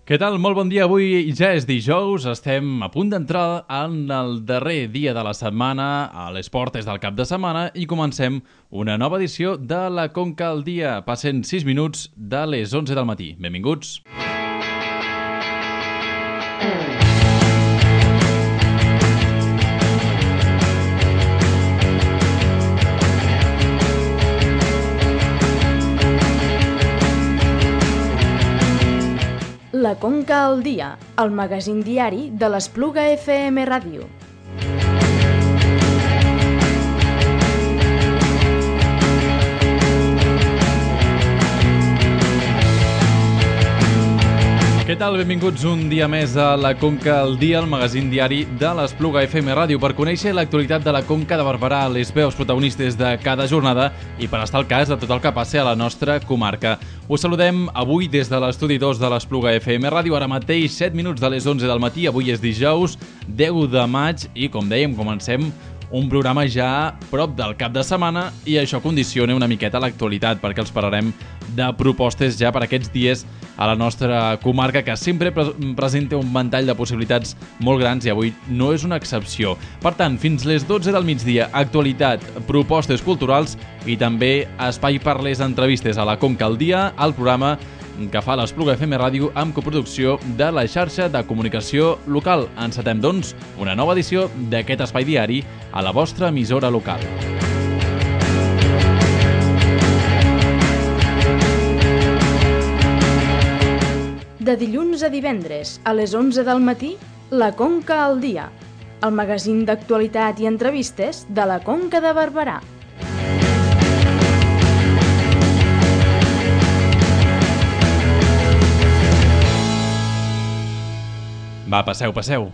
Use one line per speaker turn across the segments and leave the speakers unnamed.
Què tal? Molt bon dia. Avui ja és dijous, estem a punt d'entrar en el darrer dia de la setmana, a l'Esport és del cap de setmana, i comencem una nova edició de la Conca al dia. Passen 6 minuts de les 11 del matí. Benvinguts.
La Conca al dia, el magazín diari de l'Espluga FM Ràdio.
Què tal? Benvinguts un dia més a la Conca al dia, el magazín diari de l'Espluga FM Ràdio, per conèixer l'actualitat de la Conca de Barberà, les veus protagonistes de cada jornada i per estar al cas de tot el que passi a la nostra comarca. Us saludem avui des de l'estudi 2 de l'Espluga FM Ràdio, ara mateix 7 minuts de les 11 del matí, avui és dijous 10 de maig i, com dèiem, comencem un programa ja prop del cap de setmana i això condiciona una miqueta l'actualitat perquè els parlarem de propostes ja per aquests dies a la nostra comarca, que sempre presenta un ventall de possibilitats molt grans i avui no és una excepció. Per tant, fins les 12 del migdia, actualitat, propostes culturals i també espai per les entrevistes a la Conca al dia, al programa que fa l'Espluga FM Ràdio amb coproducció de la xarxa de comunicació local. Encetem, doncs, una nova edició d'aquest espai diari a la vostra emissora local.
De dilluns a divendres, a les 11 del matí, La Conca al dia, el magazín d'actualitat i entrevistes de la Conca de Barberà.
Va, passeu, passeu.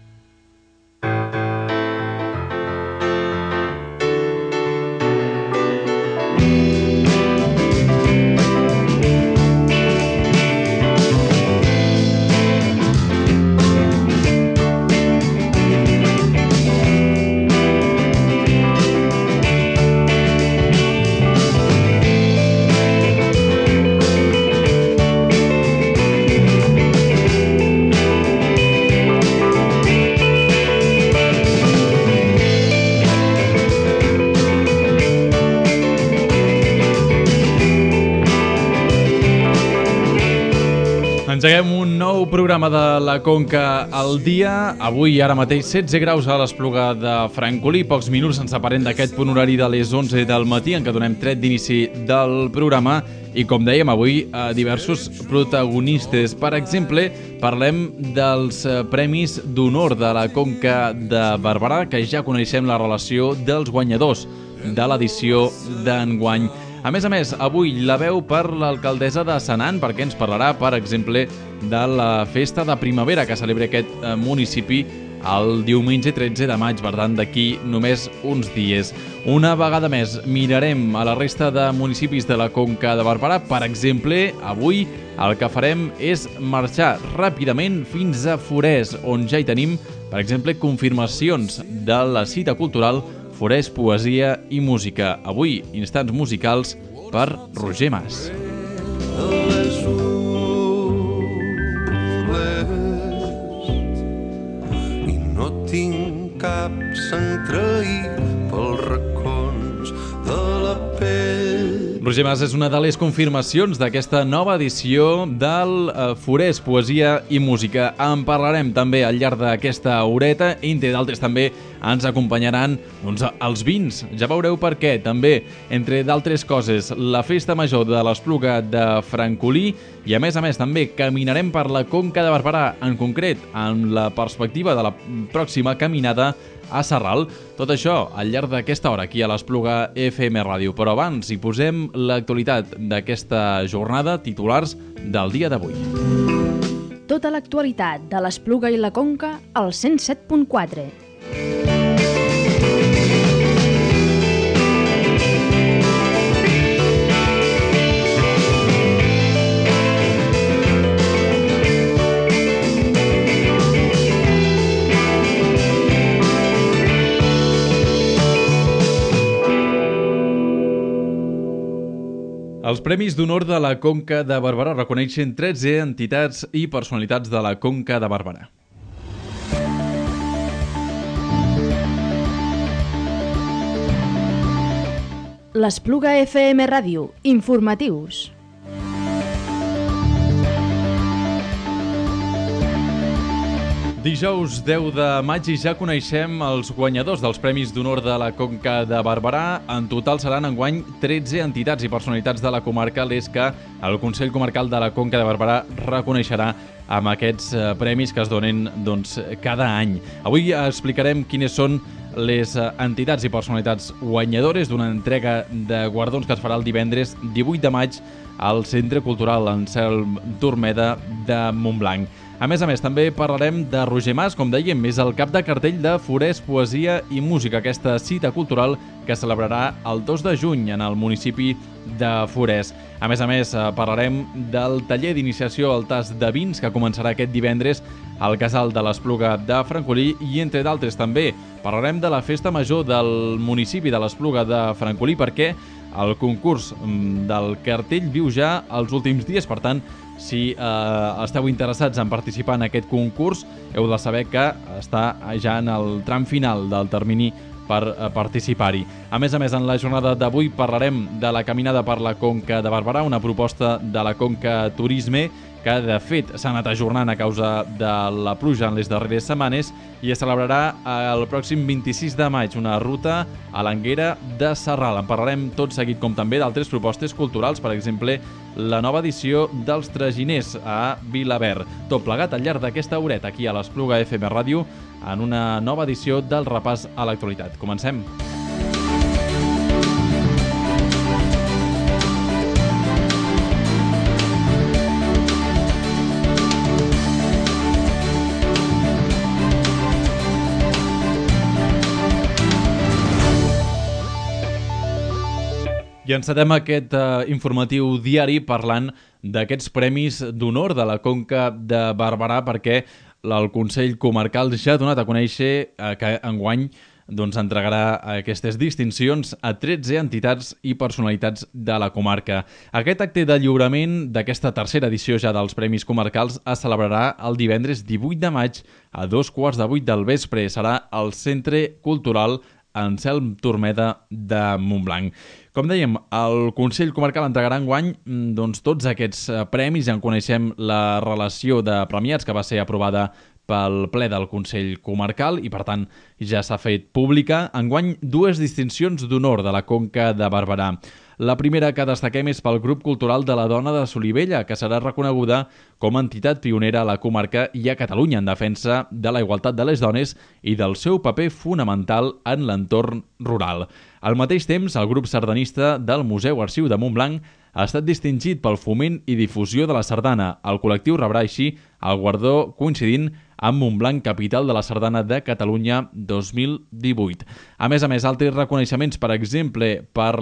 Engeguem un nou programa de la Conca al dia. Avui, ara mateix, 16 graus a l'Espluga de Francolí. Pocs minuts ens separem d'aquest punt horari de les 11 del matí, en què donem tret d'inici del programa. I, com dèiem, avui diversos protagonistes. Per exemple, parlem dels Premis d'Honor de la Conca de Barberà, que ja coneixem la relació dels guanyadors de l'edició d'enguany. A més, avui la veu per l'alcaldessa de Senan, perquè ens parlarà, per exemple, de la festa de primavera que celebra aquest municipi el diumenge 13 de maig, per tant, d'aquí només uns dies. Una vegada més, mirarem a la resta de municipis de la Conca de Barberà. Per exemple, avui el que farem és marxar ràpidament fins a Forès, on ja hi tenim, per exemple, confirmacions de la cita cultural Forès, Poesia i Música. Avui, instants musicals per Roger Mas.
I no tinc cap centraït pels racons de la pell.
Roger Mas és una de les confirmacions d'aquesta nova edició del Forès, Poesia i Música. En parlarem també al llarg d'aquesta horeta i, entre d'altres, també ens acompanyaran els vins. Ja veureu per què. També, entre d'altres coses, la festa major de l'Espluga de Francolí i, a més, també caminarem per la Conca de Barberà, en concret, en la perspectiva de la pròxima caminada a Sarral. Tot això al llarg d'aquesta hora aquí a l'Espluga FM Ràdio. Però abans hi posem l'actualitat d'aquesta jornada, titulars del dia d'avui.
Tota l'actualitat de l'Espluga i la Conca al 107.4.
Els Premis d'Honor de la Conca de Barberà reconeixen 13 entitats i personalitats de la Conca de Barberà.
L'Espluga FM Ràdio. Informatius.
Dijous 10 de maig i ja coneixem els guanyadors dels Premis d'Honor de la Conca de Barberà. En total seran enguany 13 entitats i personalitats de la comarca les que el Consell Comarcal de la Conca de Barberà reconeixerà amb aquests premis que es donen cada any. Avui explicarem quines són les entitats i personalitats guanyadores d'una entrega de guardons que es farà el divendres 18 de maig al Centre Cultural Anselm Turmeda de Montblanc. A més, també parlarem de Roger Mas, com dèiem, és el cap de cartell de Forès, Poesia i Música, aquesta cita cultural que celebrarà el 2 de juny en el municipi de Forès. A més, parlarem del taller d'iniciació al tast de vins que començarà aquest divendres al Casal de l'Espluga de Francolí i, entre d'altres, també parlarem de la festa major del municipi de l'Espluga de Francolí perquè el concurs del cartell viu ja els últims dies. Per tant, si esteu interessats en participar en aquest concurs, heu de saber que està ja en el tram final del termini per participar-hi. A més, en la jornada d'avui parlarem de la Caminada per la Conca de Barberà, una proposta de la Conca Turisme que, de fet, s'ha anat ajornant a causa de la pluja en les darreres setmanes i es celebrarà el pròxim 26 de maig, una ruta a l'Anguera de Sarral. En parlarem tot seguit, com també d'altres propostes culturals, per exemple, la nova edició dels Traginers a Vilaverd. Tot plegat al llarg d'aquesta horeta aquí a l'Espluga FM Ràdio en una nova edició del repàs a l'actualitat. Comencem! I encetem aquest informatiu diari parlant d'aquests Premis d'Honor de la Conca de Barberà perquè el Consell Comarcal ja ha donat a conèixer que enguany entregarà aquestes distincions a 13 entitats i personalitats de la comarca. Aquest acte de lliurament d'aquesta tercera edició ja dels Premis Comarcals es celebrarà el divendres 18 de maig a 2:15 del vespre. Serà al Centre Cultural Anselm Turmeda de Montblanc. Com dèiem, el Consell Comarcal entregarà enguany tots aquests premis. Ja en coneixem la relació de premiats que va ser aprovada pel ple del Consell Comarcal i, per tant, ja s'ha fet pública. Enguany, 2 distincions d'honor de la Conca de Barberà. La primera que destaquem és pel Grup Cultural de la Dona de Solivella, que serà reconeguda com a entitat pionera a la comarca i a Catalunya en defensa de la igualtat de les dones i del seu paper fonamental en l'entorn rural. Al mateix temps, el grup sardanista del Museu Arxiu de Montblanc ha estat distingit pel foment i difusió de la sardana. El col·lectiu rebrà així el guardó coincidint amb Montblanc, capital de la sardana de Catalunya 2018. A més, altres reconeixements, per exemple, per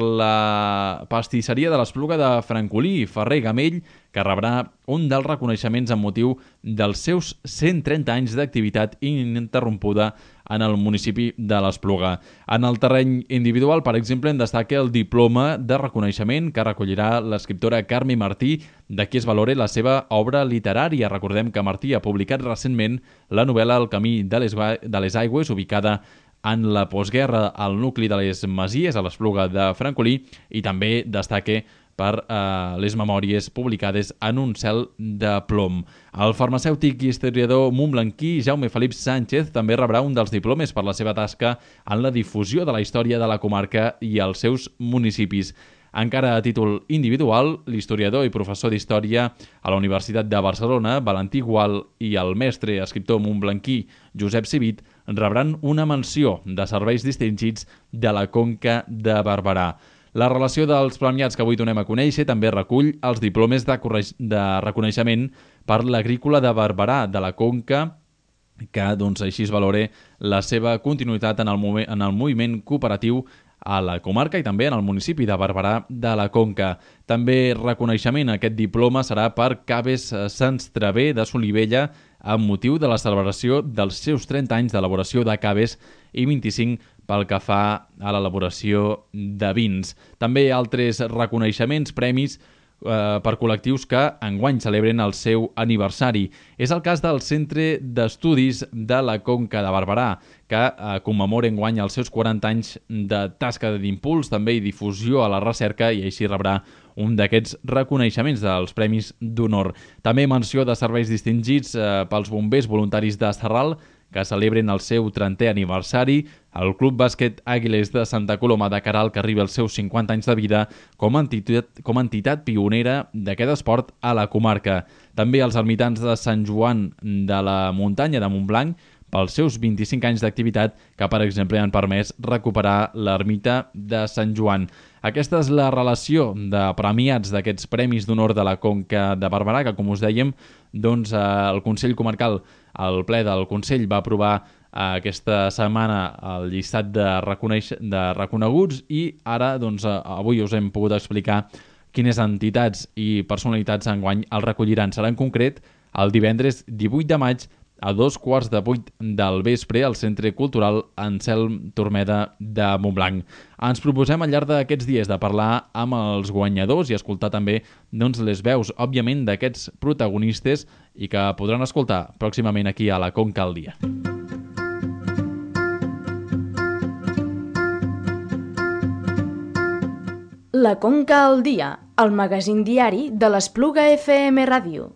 la pastisseria de l'Espluga de Francolí, Ferrer Gamell, que rebrà un dels reconeixements amb motiu dels seus 130 anys d'activitat ininterrompuda en el municipi de l'Espluga. En el terreny individual, per exemple, en destaca el diploma de reconeixement que recollirà l'escriptora Carme Martí, de qui es valora la seva obra literària. Recordem que Martí ha publicat recentment la novel·la El camí de les aigües, ubicada en la postguerra al nucli de les Masies, a l'Espluga de Francolí, i també destaca per les memòries publicades en un cel de plom. El farmacèutic i historiador montblanquí Jaume Felip Sánchez també rebrà un dels diplomes per la seva tasca en la difusió de la història de la comarca i els seus municipis. Encara a títol individual, l'historiador i professor d'història a la Universitat de Barcelona, Valentí Gual, i el mestre escriptor montblanquí Josep Civit rebran una menció de serveis distingits de la Conca de Barberà. La relació dels premiats que avui donem a conèixer també recull els diplomes de reconeixement per l'agrícola de Barberà de la Conca, que així es valora la seva continuïtat en el moviment cooperatiu a la comarca i també en el municipi de Barberà de la Conca. També reconeixement a aquest diploma serà per Caves Sants Traver de Solivella amb motiu de la celebració dels seus 30 anys d'elaboració de caves i 25 pel que fa a l'elaboració de vins. També altres reconeixements, premis per col·lectius que enguany celebren el seu aniversari. És el cas del Centre d'Estudis de la Conca de Barberà, que commemora enguany els seus 40 anys de tasca d'impuls, també i difusió a la recerca, i així rebrà un d'aquests reconeixements dels Premis d'Honor. També menció de serveis distingits pels bombers voluntaris de Sarral, que celebren el seu 30è aniversari, el Club Bàsquet Àguiles de Santa Coloma de Queralt, que arriba als seus 50 anys de vida com a entitat pionera d'aquest esport a la comarca. També els ermitans de Sant Joan de la Muntanya de Montblanc, pels seus 25 anys d'activitat, que, per exemple, han permès recuperar l'ermita de Sant Joan. Aquesta és la relació de premiats d'aquests Premis d'Honor de la Conca de Barberà, que, com us dèiem, doncs, el Consell Comarcal, el ple del Consell, va aprovar aquesta setmana el llistat de reconeguts i ara, doncs, avui us hem pogut explicar quines entitats i personalitats enguany el recolliran. Serà en concret el divendres 18 de maig a 7:15 del vespre al Centre Cultural Anselm Turmeda de Montblanc. Ens proposem al llarg d'aquests dies de parlar amb els guanyadors i escoltar també les veus, òbviament, d'aquests protagonistes i que podran escoltar pròximament aquí a la Conca al Dia.
La Conca al Dia, el magazín diari de l'Espluga FM Ràdio.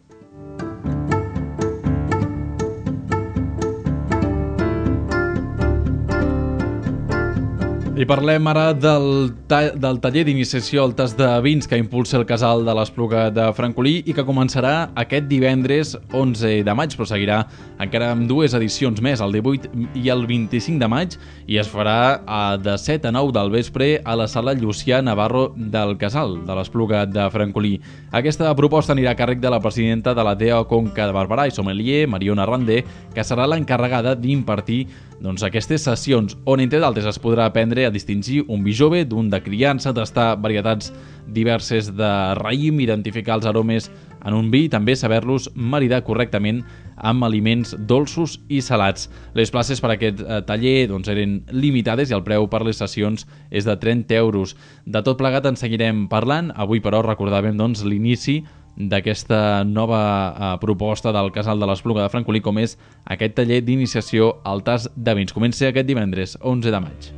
I parlem ara del taller d'iniciació al tast de vins que impulsa el Casal de l'Espluga de Francolí i que començarà aquest divendres 11 de maig, però seguirà encara amb 2 edicions més, el 18 i el 25 de maig, i es farà de 7 a 9 del vespre a la sala Llucià Navarro del Casal de l'Espluga de Francolí. Aquesta proposta anirà a càrrec de la presidenta de la DEO Conca de Barberà i sommelier, Mariona Randé, que serà l'encarregada d'impartir aquestes sessions, on entre d'altres es podrà aprendre a distingir un vi jove d'un de criança, tastar varietats diverses de raïm, identificar els aromes en un vi i també saber-los maridar correctament amb aliments dolços i salats. Les places per a aquest taller eren limitades i el preu per les sessions és de 30 euros. De tot plegat en seguirem parlant. Avui, però, recordàvem l'inici d'aquesta nova proposta del Casal de l'Espluga de Francolí, com és aquest taller d'iniciació al tast de vins. Comença aquest divendres, 11 de maig.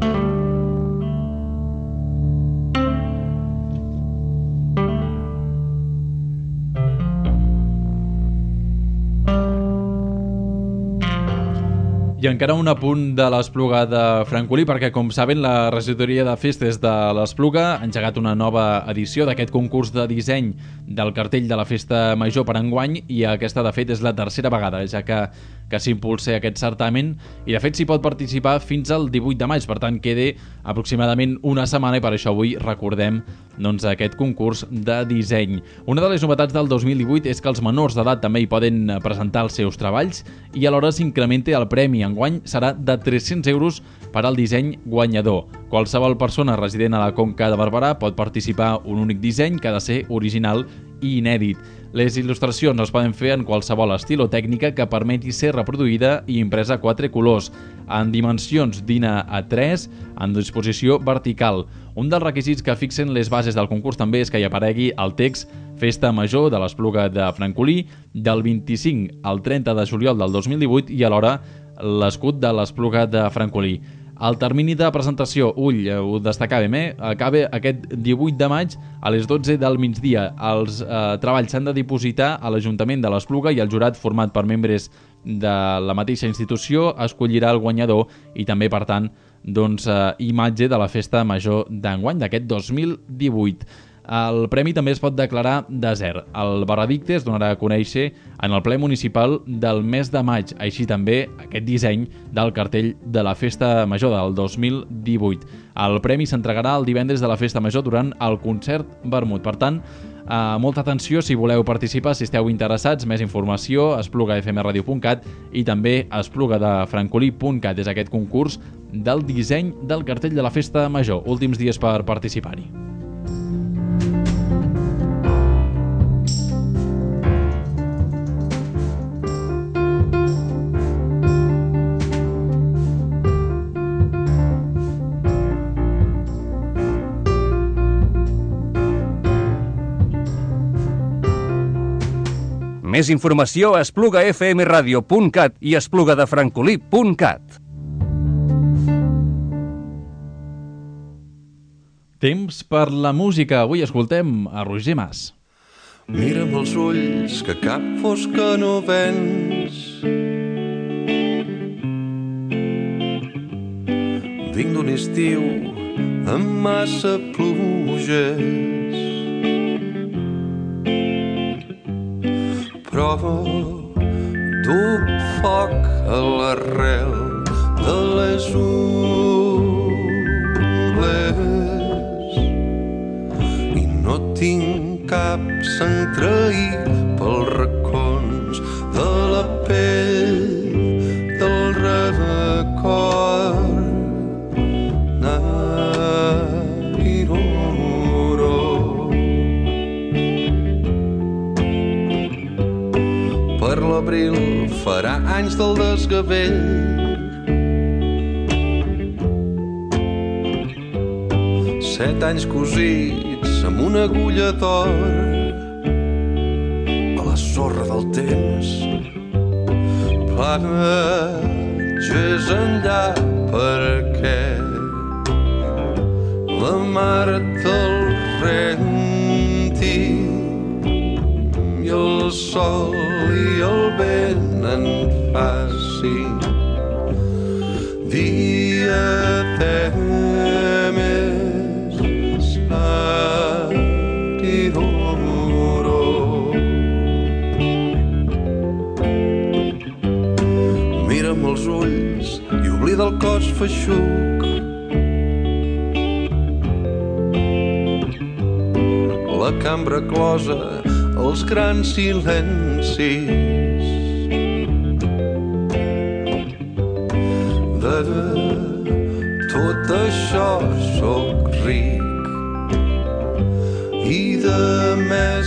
I encara un apunt de l'Espluga de Francolí, perquè, com saben, la regidoria de festes de l'Espluga ha engegat una nova edició d'aquest concurs de disseny del cartell de la Festa Major per enguany, i aquesta, de fet, és la tercera vegada, ja que s'impulsa aquest certamen, i de fet s'hi pot participar fins al 18 de maig, per tant queda aproximadament una setmana, i per això avui recordem aquest concurs de disseny. Una de les novetats del 2018 és que els menors d'edat també hi poden presentar els seus treballs i alhora s'incrementa el premi. Enguany serà de 300 euros per al disseny guanyador. Qualsevol persona resident a la Conca de Barberà pot participar un únic disseny que ha de ser original i inèdit. Les il·lustracions es poden fer en qualsevol estil o tècnica que permeti ser reproduïda i impresa a 4 colors, en dimensions d'INA A3, en disposició vertical. Un dels requisits que fixen les bases del concurs també és que hi aparegui el text Festa Major de l'Espluga de Francolí del 25 al 30 de juliol del 2018 i alhora l'escut de l'Espluga de Francolí. El termini de presentació, ho destacàvem, acaba aquest 18 de maig a les 12 del migdia. Els treballs s'han de dipositar a l'Ajuntament de l'Espluga i el jurat, format per membres de la mateixa institució, escollirà el guanyador i també, per tant, imatge de la Festa Major d'enguany, d'aquest 2018. El premi també es pot declarar desert. El veredicte es donarà a conèixer en el ple municipal del mes de maig, així també aquest disseny del cartell de la Festa Major del 2018. El premi s'entregarà el divendres de la Festa Major durant el concert vermut. Per tant, molta atenció si voleu participar, si esteu interessats. Més informació a esplugafmradio.cat i també a esplugadefrancolí.cat. És aquest concurs del disseny del cartell de la Festa Major. Últims dies per participar-hi.
Més informació a esplugafmradio.cat i esplugadefrancolí.cat.
Temps per la música. Avui escoltem a Roger Mas.
Mira'm els ulls, que cap fosca no vens. Vinc d'un estiu amb massa pluges, però duc foc a l'arrel de les ungles i no tinc cap centraí pels racons de la pell del record. Per l'abril farà anys del desgavell. 7 anys cosits amb una agulla d'or a la sorra del temps. Platges enllà perquè la mar te'l renti i el sol i el vent en faci diademes d'oro. Mira'm els ulls i oblida el cos feixuc. La cambra closa, els grans silencis. De tot això soc ric i de més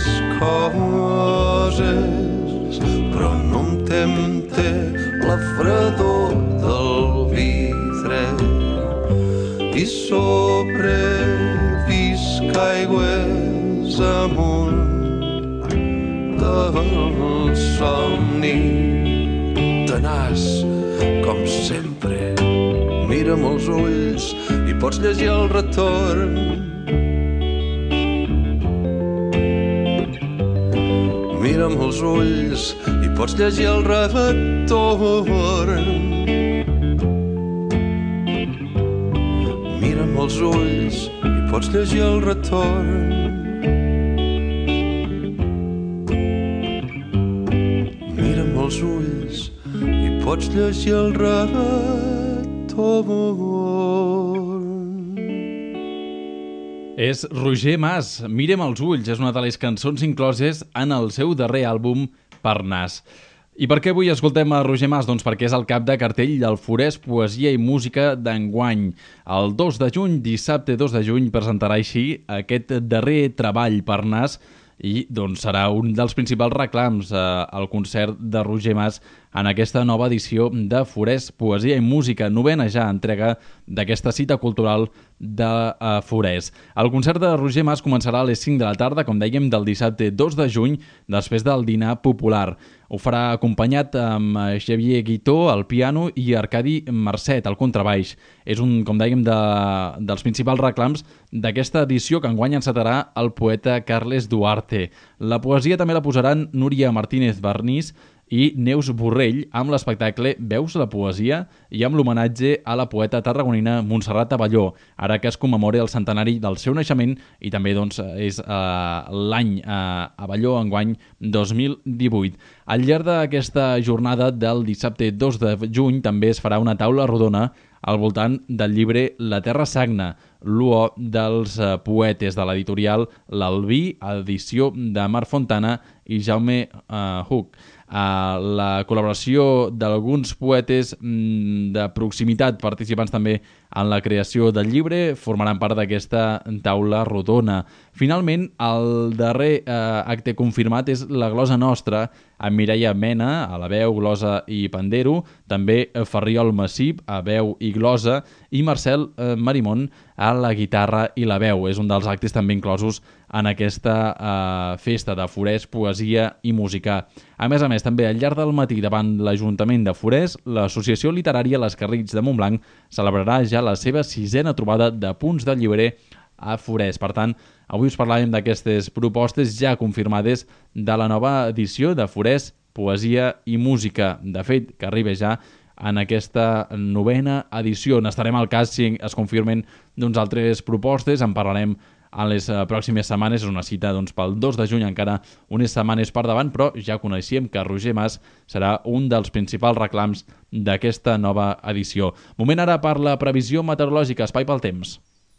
coses, però no em tempta la fredor del vidre i sobrevisc aigües amunt del somni. Tenaç, com sempre, mira'm els ulls i pots llegir el retorn. Mira'm els ulls i pots llegir el retorn. Mira'm els ulls i pots llegir el retorn. Els ulls i pots llegir el retorn.
És Roger Mas, Mira'm els ulls, és una de les cançons incloses en el seu darrer àlbum Parnàs. I per què avui escoltem a Roger Mas? Doncs perquè és el cap de cartell del Forès Poesia i Música d'enguany. El 2 de juny, dissabte 2 de juny, presentarà així aquest darrer treball Parnàs i doncs serà un dels principals reclams al concert de Roger Mas en aquesta nova edició de Forès Poesia i Música, novena ja entrega d'aquesta cita cultural de Forès. El concert de Roger Mas començarà a les 5 de la tarda, com dèiem, del dissabte 2 de juny, després del dinar popular. Ho farà acompanyat amb Xavier Guitó al piano i Arcadi Marcet al contrabaix. És un, com dèiem, dels principals reclams d'aquesta edició que enguany encetarà el poeta Carles Duarte. La poesia també la posaran Núria Martínez Barnís i Neus Borrell amb l'espectacle Veus la poesia i amb l'homenatge a la poeta tarragonina Montserrat Abelló, ara que es commemora el centenari del seu naixement i també doncs, és l'any Abelló enguany 2018. Al llarg d'aquesta jornada del dissabte 2 de juny també es farà una taula rodona al voltant del llibre La Terra Sagna, l'UO dels poetes de l'editorial L'Albí, edició de Mar Fontana i Jaume Huc. La col·laboració d'alguns poetes de proximitat participants també en la creació del llibre formaran part d'aquesta taula rodona. Finalment, el darrer acte confirmat és la Glosa Nostra, amb Mireia Mena a la veu, glosa i pandero, també Ferriol Massip a veu i glosa i Marcel Marimón a la guitarra i la veu. És un dels actes també inclosos en aquesta festa de Forès, poesia i música. A més, també al llarg del matí davant l'Ajuntament de Forès, l'Associació Literària Les Carrits de Montblanc celebrarà ja la seva 6a trobada de punts de llibrer a Forès. Per tant, avui us parlàvem d'aquestes propostes ja confirmades de la nova edició de Forès, Poesia i Música. De fet, que arriba ja en aquesta 9a edició. N'estarem al cas si es confirmen altres propostes, en parlarem en les pròximes setmanes. És una cita pel 2 de juny, encara unes setmanes per davant, però ja coneixíem que Roger Mas serà un dels principals reclams d'aquesta nova edició. Moment ara per la previsió meteorològica, espai pel temps.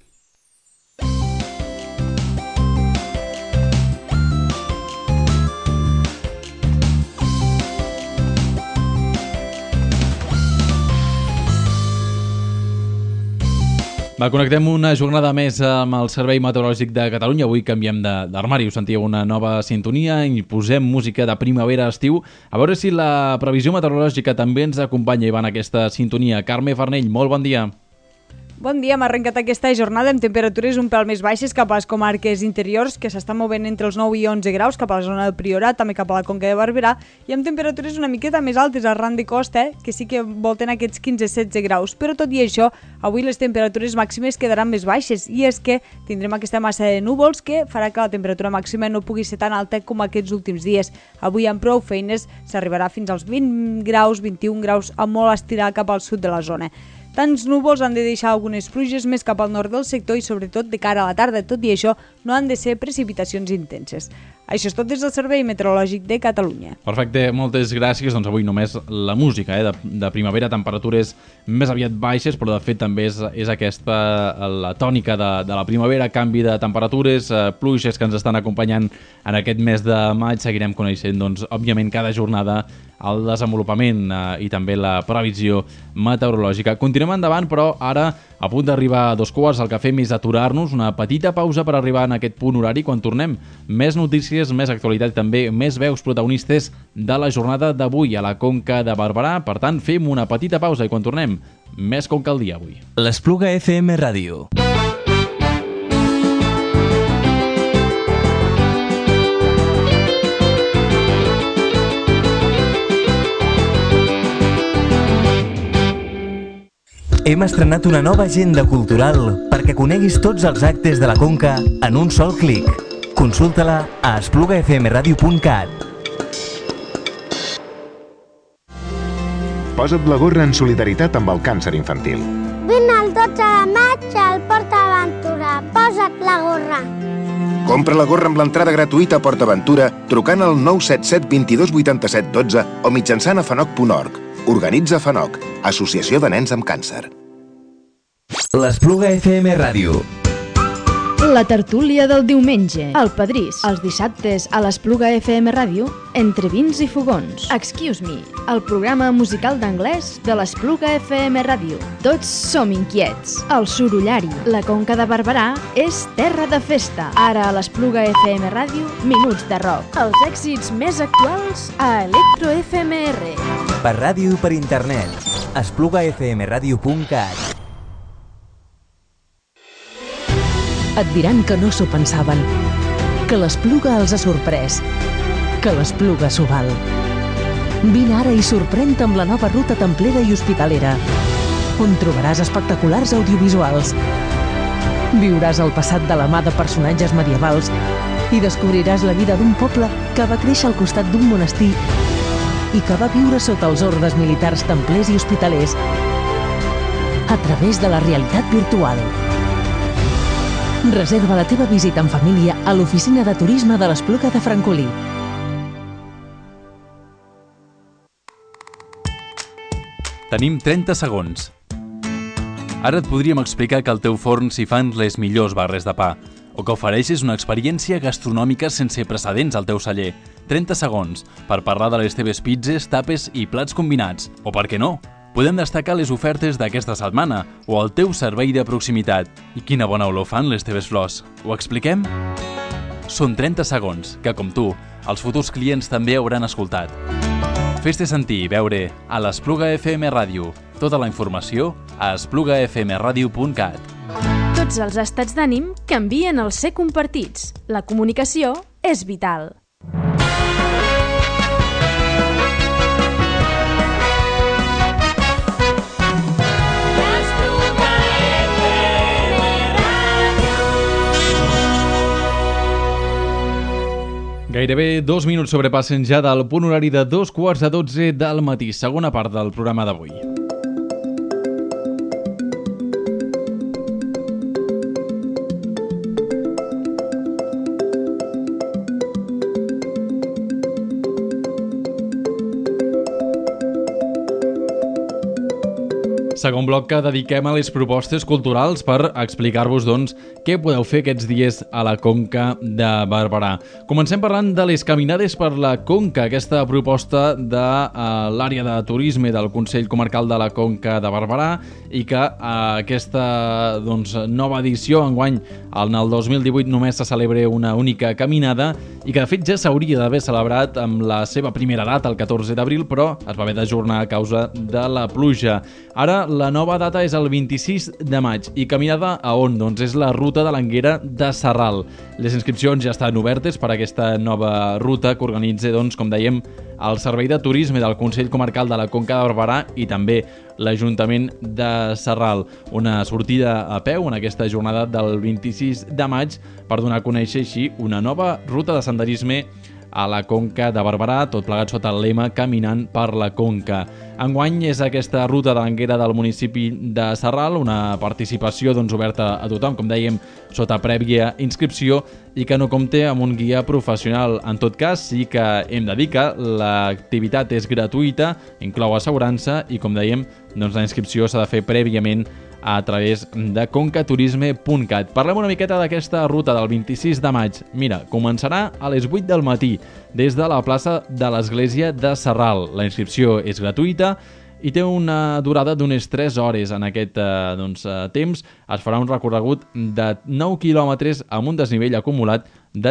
Connectem una jornada més amb el Servei Meteorològic de Catalunya. Avui canviem d'armari, us sentíeu una nova sintonia i posem música de primavera-estiu. A veure si la previsió meteorològica també ens acompanya i va en aquesta sintonia. Carme Farnell, molt bon dia.
Bon dia, hem arrencat aquesta jornada amb temperatures un pèl més baixes cap a les comarques interiors, que s'estan movent entre els 9 i 11 graus cap a la zona del Priorat, també cap a la Conca de Barberà, i amb temperatures una miqueta més altes arran de costa, que sí que volten aquests 15-16 graus. Però tot i això, avui les temperatures màximes quedaran més baixes, i és que tindrem aquesta massa de núvols que farà que la temperatura màxima no pugui ser tan alta com aquests últims dies. Avui amb prou feines s'arribarà fins als 20 graus, 21 graus, a molt estirar cap al sud de la zona. Tants núvols han de deixar algunes pluges més cap al nord del sector i sobretot de cara a la tarda. Tot i això, no han de ser precipitacions intenses. Això és tot des del Servei Meteorològic de Catalunya.
Perfecte, moltes gràcies. Doncs avui només la música de primavera, temperatures més aviat baixes, però de fet també és aquesta la tònica de la primavera, canvi de temperatures, pluges que ens estan acompanyant en aquest mes de maig. Seguirem coneixent, òbviament, cada jornada el desenvolupament i també la previsió meteorològica. Continuem endavant, però ara, a punt d'arribar a 2:15, el que fem és aturar-nos, una petita pausa per arribar en aquest punt horari. Quan tornem, més notícies, més actualitat i també més veus protagonistes de la jornada d'avui a la Conca de Barberà. Per tant, fem una petita pausa i quan tornem, més Conca al dia avui.
L'Espluga FM Ràdio. Hem estrenat una nova agenda cultural perquè coneguis tots els actes de la Conca en un sol clic. Consulta-la a esplugafmradio.cat.
Posa't la gorra en solidaritat amb el càncer infantil.
Vine el 12 de maig al PortAventura. Posa't la gorra.
Compra la gorra amb l'entrada gratuïta a PortAventura trucant al 977 22 87 12 o mitjançant a fanoc.org. Organitza FANOC, Associació de Nens amb Càncer.
L'Espluga FM Ràdio.
La tertúlia del diumenge, el Padrís, els dissabtes a l'Espluga FM Ràdio, entre vins i fogons. Excuse Me, el programa musical d'anglès de l'Espluga FM Ràdio. Tots som inquiets. El Sorollari, la Conca de Barberà, és terra de festa. Ara a l'Espluga FM Ràdio, minuts de rock. Els èxits més actuals a Electro FMR.
Per ràdio i per internet. esplugafmradio.cat.
Et diran que no s'ho pensaven, que l'Espluga els ha sorprès, que l'Espluga s'ho val. Vine ara i sorprèn-te amb la nova ruta templera i hospitalera, on trobaràs espectaculars audiovisuals. Viuràs el passat de la mà de personatges medievals i descobriràs la vida d'un poble que va créixer al costat d'un monestir i que va viure sota els ordes militars templers i hospitalers a través de la realitat virtual. Reserva la teva visita en família a l'oficina de turisme de l'Espluga de Francolí.
Tenim 30 segons. Ara et podríem explicar que al teu forn s'hi fan les millors barres de pa o que ofereixes una experiència gastronòmica sense precedents al teu celler. 30 segons per parlar de les teves pizzas, tapes i plats combinats. O per què no? podem destacar les ofertes d'aquesta setmana o el teu servei de proximitat. I quina bona olor fan les teves flors. Ho expliquem? Són 30 segons que, com tu, els futurs clients també hauran escoltat. Fes-te sentir i veure a l'Espluga FM Ràdio. Tota la informació a esplugafmradio.cat.
Tots els estats d'ànim canvien al ser compartits. La comunicació és vital.
Gairebé 2 minuts sobrepassen ja del punt horari de 2:15 del matí, segona part del programa d'avui. Segon bloc que dediquem a les propostes culturals per explicar-vos, doncs, què podeu fer aquests dies a la Conca de Barberà. Comencem parlant de les caminades per la Conca, aquesta proposta de l'àrea de turisme del Consell Comarcal de la Conca de Barberà i que aquesta nova edició enguany, en el 2018, només se celebra una única caminada i que de fet ja s'hauria d'haver celebrat amb la seva primera data, el 14 d'abril, però es va haver d'ajornar a causa de la pluja. Ara la nova data és el 26 de maig i caminada a on? Doncs és la ruta de l'Anguera de Sarral. Les inscripcions ja estan obertes per a aquesta nova ruta que organitza, com dèiem, el Servei de Turisme del Consell Comarcal de la Conca de Barberà i també l'Ajuntament de Sarral. Una sortida a peu en aquesta jornada del 26 de maig per donar a conèixer així una nova ruta de senderisme a la Conca de Barberà, tot plegat sota el lema Caminant per la Conca. Enguany és aquesta ruta de l'Anguera del municipi de Sarral, una participació oberta a tothom, com dèiem, sota prèvia inscripció i que no compta amb un guia professional. En tot cas, sí que hem de dir que l'activitat és gratuïta, inclou assegurança i, com dèiem, la inscripció s'ha de fer prèviament a través de concaturisme.cat. Parlem una miqueta d'aquesta ruta del 26 de maig. Mira, començarà a les 8 del matí des de la plaça de l'Església de Sarral. La inscripció és gratuïta i té una durada d'unes 3 hores. En aquest temps es farà un recorregut de 9 quilòmetres amb un desnivell acumulat de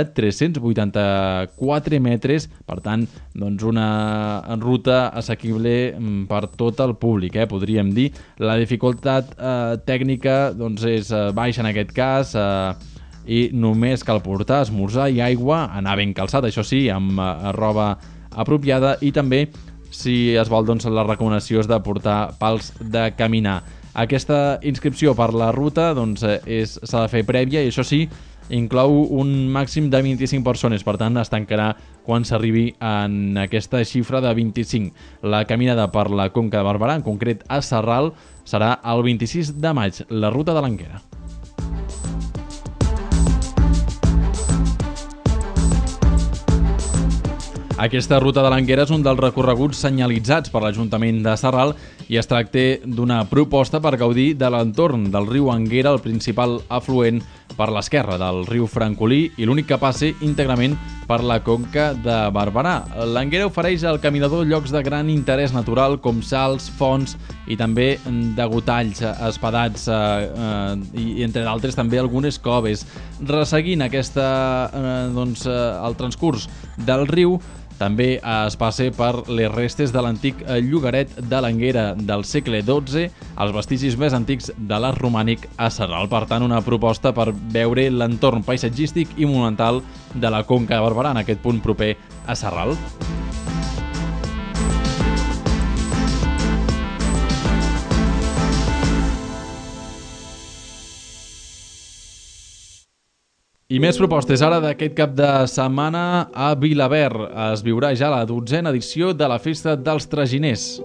384 metres, per tant, una ruta assequible per tot el públic, podríem dir. La dificultat tècnica és baixa en aquest cas i només cal portar esmorzar i aigua, anar ben calçat, això sí, amb roba apropiada i també, si es vol, la recomanació és de portar pals de caminar. Aquesta inscripció per la ruta s'ha de fer prèvia i això sí, inclou un màxim de 25 persones, per tant es tancarà quan s'arribi en aquesta xifra de 25. La caminada per la Conca de Barberà, en concret a Sarral, serà el 26 de maig, la ruta de l'Anguera. Aquesta ruta de l'Anguera és un dels recorreguts senyalitzats per l'Ajuntament de Sarral i es tracta d'una proposta per gaudir de l'entorn del riu Anguera, el principal afluent per l'esquerra del riu Francolí i l'únic que passa íntegrament per la Conca de Barberà. L'Anguera ofereix al caminador llocs de gran interès natural com salts, fonts i també degotalls, espadats i entre d'altres també algunes coves. Resseguint el transcurs del riu, també es passa per les restes de l'antic llogaret de l'Anguera del segle XII, els vestigis més antics de l'art romànic a Sarral. Per tant, una proposta per veure l'entorn paisatgístic i monumental de la Conca de Barberà, en aquest punt proper a Sarral. I més propostes ara d'aquest cap de setmana a Vilaverd. Es viurà ja la 12a edició de la Festa dels Traginers.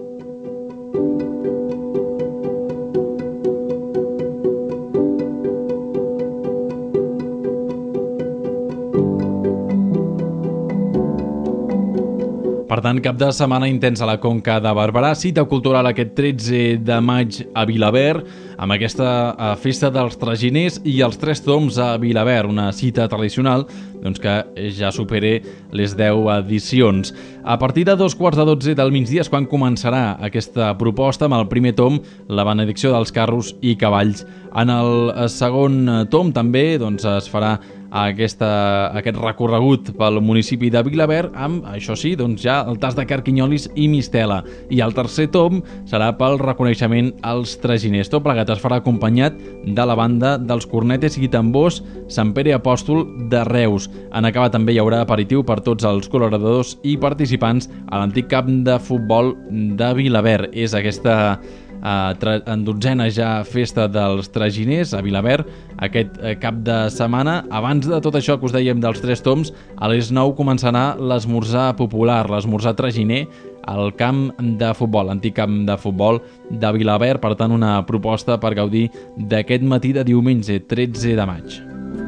Per tant, tant, cap de setmana intens a la Conca de Barberà, cita cultural aquest 13 de maig a Vilaverd, amb aquesta festa dels traginers i els 3 tombs a Vilaverd, una cita tradicional que ja supera les 10 edicions. A partir de 12:15 del migdia és quan començarà aquesta proposta amb el primer tom, la benedicció dels carros i cavalls. En el segon tom també es farà aquest recorregut pel municipi de Vilaverd amb, això sí, ja el tas de carquinyolis i mistela. I el tercer tom serà pel reconeixement als traginers. Tot plegat es farà acompanyat de la banda dels cornetes i tambors Sant Pere Apòstol de Reus. En acabar també hi haurà aperitiu per tots els col·laboradors i participants a l'antic camp de futbol de Vilaverd. És aquesta en 12a ja festa dels traginers a Vilaverd aquest cap de setmana. Abans de tot això que us dèiem dels 3 toms, a les 9 començarà l'esmorzar popular, l'esmorzar traginer al camp de futbol, l'antic camp de futbol de Vilaverd. Per tant, una proposta per gaudir d'aquest matí de diumenge 13 de maig.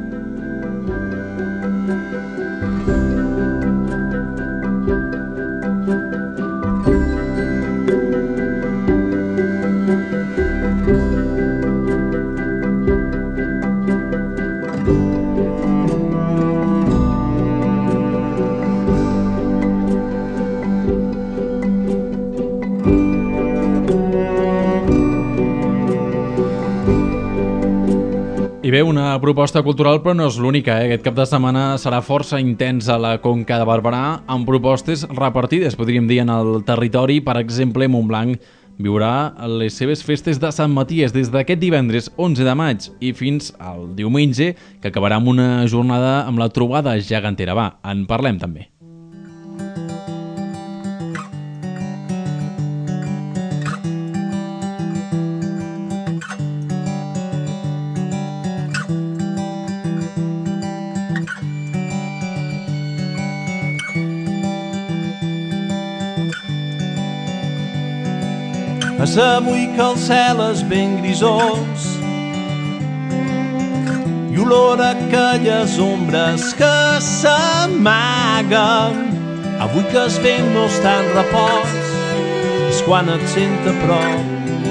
I bé, una proposta cultural, però no és l'única. Aquest cap de setmana serà força intens a la Conca de Barberà, amb propostes repartides, podríem dir, en el territori. Per exemple, Montblanc viurà les seves festes de Sant Maties des d'aquest divendres 11 de maig i fins al diumenge, que acabarà amb una jornada amb la trobada gegantera. Va, en parlem també.
És avui que el cel és ben grisós i olor a aquelles ombres que s'amaguen. Avui que el vent no està en repòs és quan et sent a prop.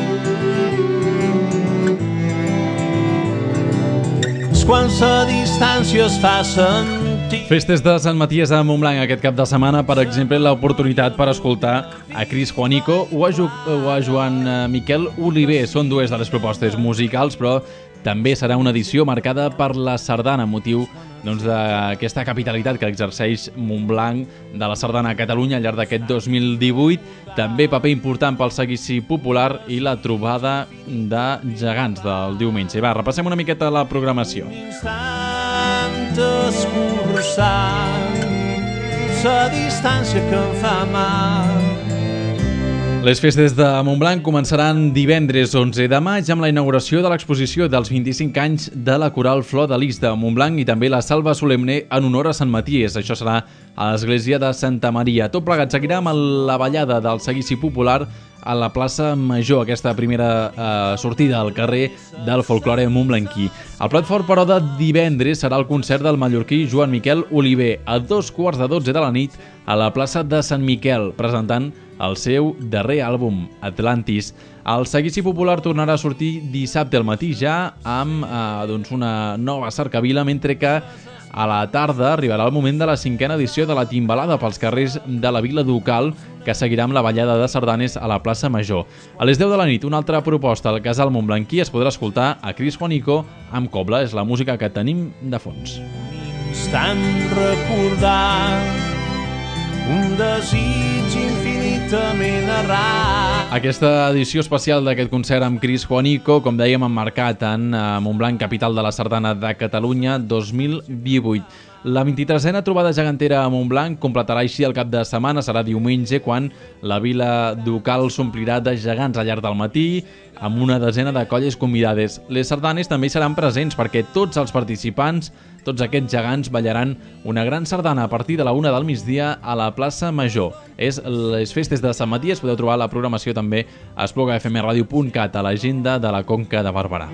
És quan la distància es fa sentir.
Festes de Sant Maties a Montblanc aquest cap de setmana, per exemple, l'oportunitat per escoltar a Cris Juanico o a Joan Miquel Oliver. Són dues de les propostes musicals, però també serà una edició marcada per la sardana, motiu d'aquesta capitalitat que exerceix Montblanc de la sardana a Catalunya al llarg d'aquest 2018. També paper important pel seguici popular i la trobada de gegants del diumenge. Va, repassem una miqueta la programació.
Escurçant la distància que em fa mal.
Les festes de Montblanc començaran divendres 11 de maig amb la inauguració de l'exposició dels 25 anys de la Coral Flor de Lis de Montblanc i també la salva solemne en honor a Sant Maties. Això serà a l'església de Santa Maria. Tot plegat seguirà amb la ballada del seguici popular a la plaça Major, aquesta primera sortida al carrer del folklore montblanquí. El plat fort, però, de divendres serà el concert del mallorquí Joan Miquel Oliver a 2:15 de la nit a la plaça de Sant Miquel, presentant el seu darrer àlbum, Atlantis. El seguici popular tornarà a sortir dissabte al matí ja amb una nova cercavila, mentre que a la tarda arribarà el moment de la 5a edició de la Timbalada pels carrers de la Vila Ducal, que seguirà amb la ballada de sardanes a la plaça Major. A les 10 de la nit, una altra proposta al Casal Montblanquí. Es podrà escoltar a Cris Juanico amb cobla, és la música que tenim de fons.
Instant recordar un desig infinitament errat.
Aquesta edició especial d'aquest concert amb Cris Juanico, com dèiem, emmarcat en Montblanc, capital de la sardana de Catalunya, 2018. La 23a trobada gegantera a Montblanc completarà així el cap de setmana. Serà diumenge quan la Vila Ducal s'omplirà de gegants al llarg del matí amb una desena de colles convidades. Les sardanes també seran presents perquè tots els participants, tots aquests gegants, ballaran una gran sardana a partir de la 1 del migdia a la plaça Major. És les festes de Sant Maties. Podeu trobar la programació també a esplugafmradio.cat, a l'agenda de la Conca de Barberà.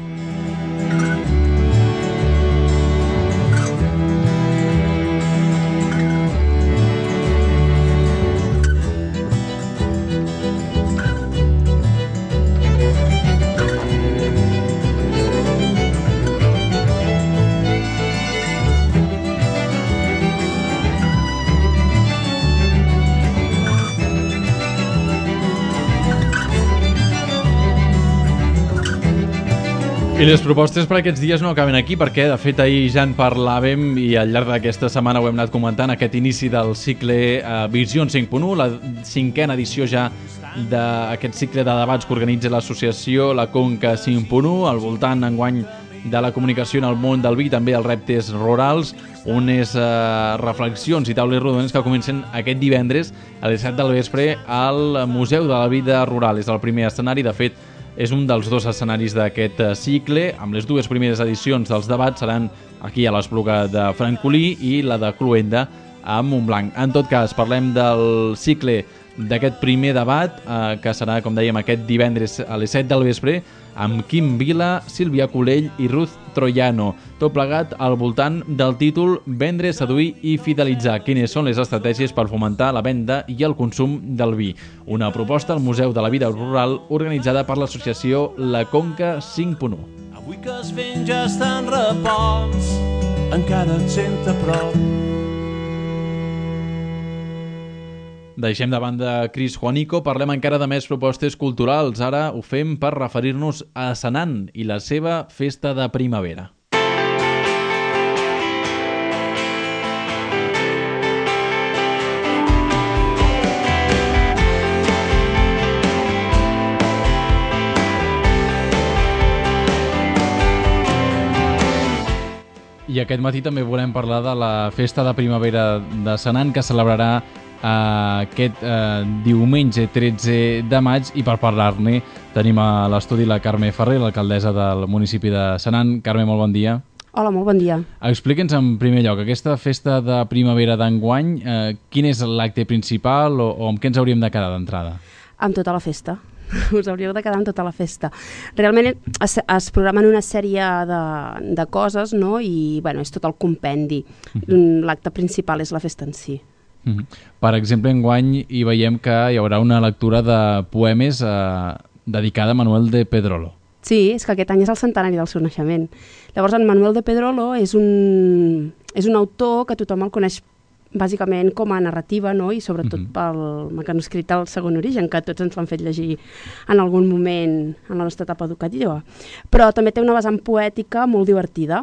I les propostes per aquests dies no acaben aquí, perquè de fet ahir ja en parlàvem i al llarg d'aquesta setmana ho hem anat comentant, aquest inici del cicle Visions 5.1, la 5a edició ja d'aquest cicle de debats que organitza l'associació La Conca 5.1, al voltant enguany de la comunicació en el món del vi i també els reptes rurals, unes reflexions i taules rodones que comencen aquest divendres a les 7 del vespre al Museu de la Vida Rural. És el primer escenari, de fet, és un dels dos escenaris d'aquest cicle, amb les dues primeres edicions dels debats seran aquí a l'Espluga de Francolí i la de Cluenda a Montblanc. En tot cas, parlem del cicle d'aquest primer debat, que serà, com dèiem, aquest divendres a les 7 del vespre, amb Quim Vila, Sílvia Colell i Ruth Troiano. Tot plegat al voltant del títol Vendre, seduir i fidelitzar. Quines són les estratègies per fomentar la venda i el consum del vi? Una proposta al Museu de la Vida Rural organitzada per l'associació La Conca 5.1.
Avui que es vent ja està en repòs, encara et sent a prop.
Deixem de banda Cris Juanico, parlem encara de més propostes culturals. Ara ho fem per referir-nos a Senan i la seva festa de primavera. I aquest matí també volem parlar de la festa de primavera de Senan, que celebrarà aquest diumenge 13 de maig, i per parlar-ne tenim a l'estudi la Carme Ferrer, l'alcaldessa del municipi de Senan. Carme, molt bon dia.
Hola, molt bon dia.
Explica'ns en primer lloc, aquesta festa de primavera d'enguany, quin és l'acte principal o amb què ens hauríem de quedar d'entrada?
Amb tota la festa. Us hauríeu de quedar amb tota la festa. Realment es programen una sèrie de coses, no? I bueno, és tot el compendi. L'acte principal és la festa en si.
Per exemple, enguany hi veiem que hi haurà una lectura de poemes dedicada a Manuel de Pedrolo.
Sí, és que aquest any és el centenari del seu naixement. Llavors, en Manuel de Pedrolo és un autor que tothom el coneix bàsicament com a narrativa, no? I sobretot pel manuscrit El segon origen, que tots ens l'han fet llegir en algun moment en la nostra etapa educativa. Però també té una vessant poètica molt divertida.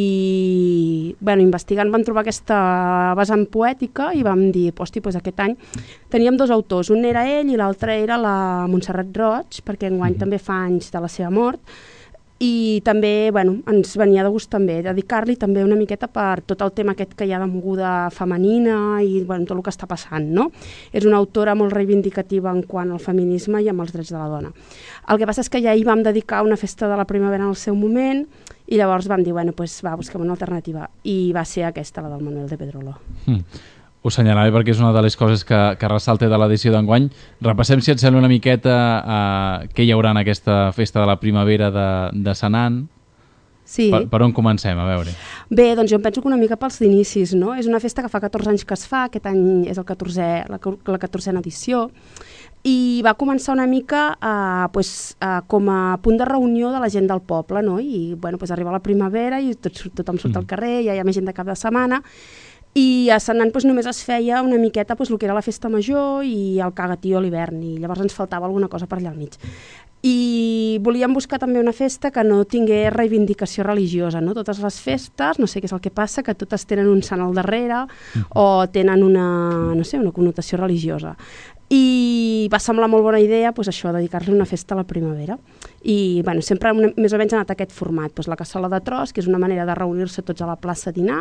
I investigant vam trobar aquesta vessant poètica i vam dir, hosti, doncs aquest any teníem dos autors, un era ell i l'altre era la Montserrat Roig, perquè enguany també fa anys de la seva mort, i també ens venia de gust també dedicar-li també una miqueta per tot el tema aquest que hi ha de moguda femenina i tot el que està passant, no? És una autora molt reivindicativa en quant al feminisme i amb els drets de la dona. El que passa és que ja hi vam dedicar una festa de la primavera en el seu moment i llavors vam dir, busquem una alternativa, i va ser aquesta, la del Manuel de Pedrolo.
Ho assenyalava perquè és una de les coses que ressalta de l'edició d'enguany. Repassem, si et sembla, una miqueta què hi haurà en aquesta festa de la primavera de Senan.
Sí.
Per on comencem, a veure?
Bé, doncs jo em penso que una mica pels inicis, no? És una festa que fa 14 anys que es fa, aquest any és la 14a edició, i va començar una mica com a punt de reunió de la gent del poble, no? I arriba la primavera i tothom surt al carrer, ja hi ha més gent de cap de setmana, i a Senan només es feia una miqueta el que era la festa major i el cagatío a l'hivern, i llavors ens faltava alguna cosa per allà al mig. I volíem buscar també una festa que no tingués reivindicació religiosa, no? Totes les festes, no sé què és el que passa, que totes tenen un sant al darrere o tenen una connotació religiosa. I va semblar molt bona idea això, dedicar-li una festa a la primavera. I sempre més o menys ha anat aquest format, la cassola de tros, que és una manera de reunir-se tots a la plaça a dinar,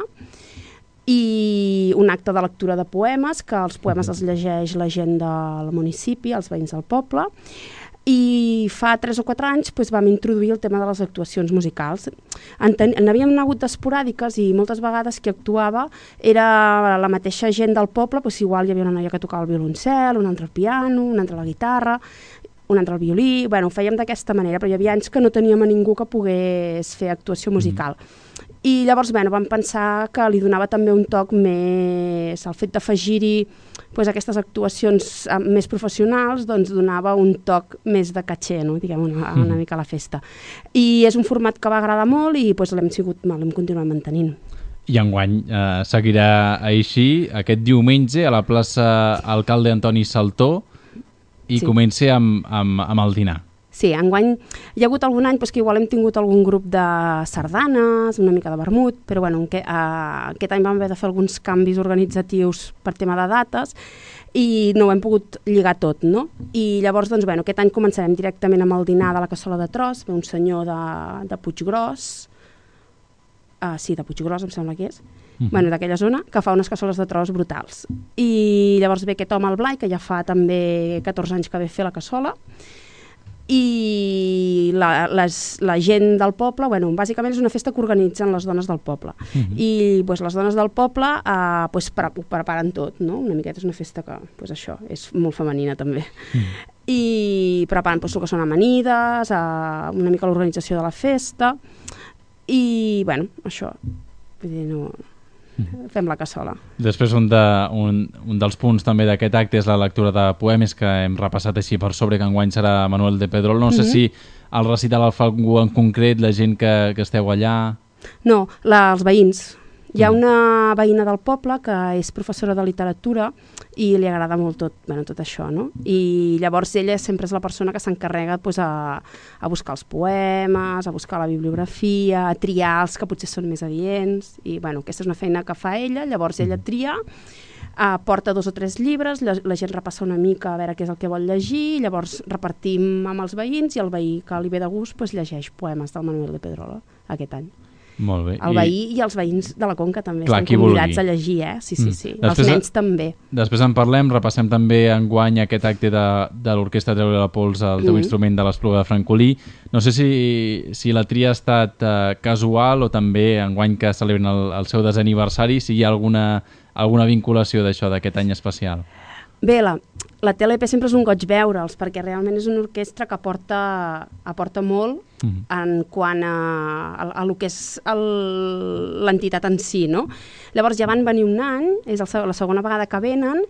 i un acte de lectura de poemes, que els poemes els llegeix la gent del municipi, els veïns del poble, i fa 3 o 4 anys vam introduir el tema de les actuacions musicals. N'havíem hagut d'esporàdiques i moltes vegades qui actuava era la mateixa gent del poble, igual hi havia una noia que tocava el violoncel, una altra el piano, una altra la guitarra, un altre el violí, ho fèiem d'aquesta manera, però hi havia anys que no teníem a ningú que pogués fer actuació musical. I llavors vam pensar que li donava també un toc més, el fet d'afegir-hi aquestes actuacions més professionals, donava un toc més de caché, no? Diguem una mica a la festa. I és un format que va agradar molt i l'hem continuat mantenint.
I enguany seguirà així, aquest diumenge a la plaça Alcalde Antoni Saltó, i comença amb el dinar.
Sí, enguany hi ha hagut algun any que igual hem tingut algun grup de sardanes, una mica de vermut, però bueno, aquest any vam haver de fer alguns canvis organitzatius per tema de dates i no ho hem pogut lligar tot, no? I llavors, doncs, bueno, aquest any començarem directament amb el dinar de la cassola de tros, ve un senyor de Puiggròs, sí, de Puiggròs em sembla que és, bueno, d'aquella zona, que fa unes cassoles de tros brutals. I llavors ve aquest home, el Blai, que ja fa també 14 anys que ve fer la cassola, i la gent del poble, bueno, bàsicament és una festa que organitzen les dones del poble. I les dones del poble ho preparen tot, no? Una miqueta és una festa que, això, és molt femenina també. I preparen el que són amanides, una mica l'organització de la festa, i, bueno, això, vull dir, no... fem la cassola.
Després un dels punts també d'aquest acte és la lectura de poemes que hem repassat així per sobre, que enguany serà Manuel de Pedrol. No sé si el recital el fa algú en concret, la gent que esteu allà...
No, els veïns. Hi ha una veïna del poble que és professora de literatura i li agrada molt tot això, no? I llavors ella sempre és la persona que s'encarrega a buscar els poemes, a buscar la bibliografia, a triar els que potser són més adients, i aquesta és una feina que fa ella. Llavors ella tria, porta 2 o 3 llibres, la gent repassa una mica a veure què és el que vol llegir, llavors repartim amb els veïns i el veí que li ve de gust llegeix poemes del Manuel de Pedrolo aquest any.
Molt bé.
El veí i els veïns de la Conca també estan convidats a llegir, Sí. Els nens també.
Després en parlem, repassem també enguany aquest acte de l'Orquestra Treure la Pols al teu instrument de l'Espluga de Francolí. No sé si la tria ha estat casual o també enguany que celebren el seu desaniversari, si hi ha alguna vinculació d'això, d'aquest any especial.
Bé, la TLP sempre és un goig veure'ls, perquè realment és una orquestra que aporta molt en quant a lo que és l'entitat en si, no? Llavors ja van venir un any, és la segona vegada que venen,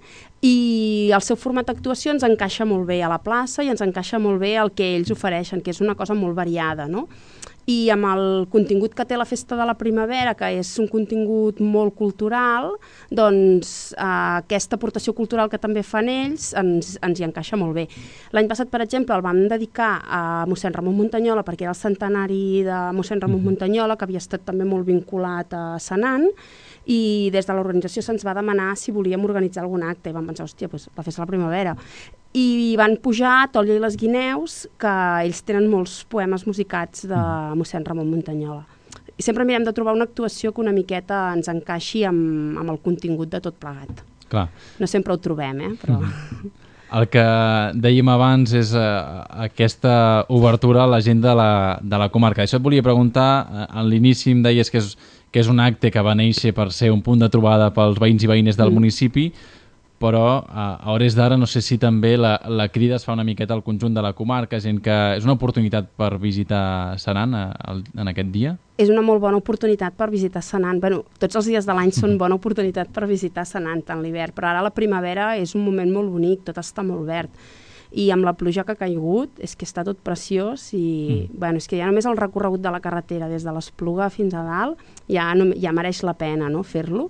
i el seu format d'actuació ens encaixa molt bé a la plaça i ens encaixa molt bé el que ells ofereixen, que és una cosa molt variada, no? I amb el contingut que té la Festa de la Primavera, que és un contingut molt cultural, doncs aquesta aportació cultural que també fan ells ens hi encaixa molt bé. L'any passat, per exemple, el vam dedicar a mossèn Ramon Muntanyola, perquè era el centenari de mossèn Ramon Muntanyola, que havia estat també molt vinculat a Senan, i des de l'organització se'ns va demanar si volíem organitzar algun acte, i vam pensar, hòstia, la Festa de la Primavera. I van pujar Tòlia i les Guineus, que ells tenen molts poemes musicats de mossèn Ramon Muntanyola. I sempre mirem de trobar una actuació que una miqueta ens encaixi amb el contingut de tot plegat.
Clar.
No sempre ho trobem, però...
El que dèiem abans és aquesta obertura a la gent de la comarca. Això et volia preguntar, en l'inici em deies que és un acte que va néixer per ser un punt de trobada pels veïns i veïnes del municipi, però a hores d'ara no sé si també la crida es fa una miqueta al conjunt de la comarca, gent que és una oportunitat per visitar Senan en aquest dia?
És una molt bona oportunitat per visitar Senan. Bueno, tots els dies de l'any són bona oportunitat per visitar Senan, tant l'hivern, però ara la primavera és un moment molt bonic, tot està molt verd. I amb la pluja que ha caigut és que està tot preciós i és que ja només el recorregut de la carretera des de l'Espluga fins a dalt ja mereix la pena, no, fer-lo.